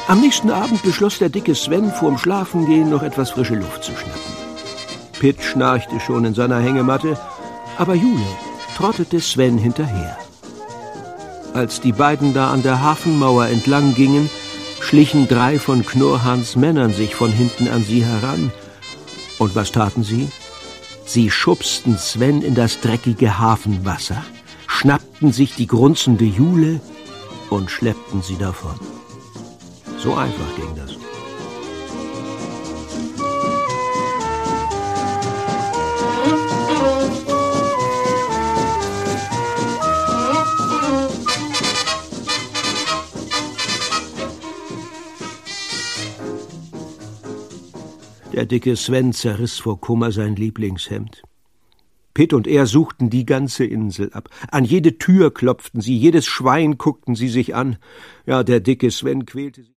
Am nächsten Abend beschloss der dicke Sven, vorm Schlafengehen noch etwas frische Luft zu schnappen. Pitt schnarchte schon in seiner Hängematte, aber Jule trottete Sven hinterher. Als die beiden da an der Hafenmauer entlang gingen, schlichen 3 von Knurrhans Männern sich von hinten an sie heran. Und was taten sie? Sie schubsten Sven in das dreckige Hafenwasser, schnappten sich die grunzende Jule und schleppten sie davon. So einfach ging das. Der dicke Sven zerriss vor Kummer sein Lieblingshemd. Pitt und er suchten die ganze Insel ab. An jede Tür klopften sie, jedes Schwein guckten sie sich an. Ja, der dicke Sven quälte sich.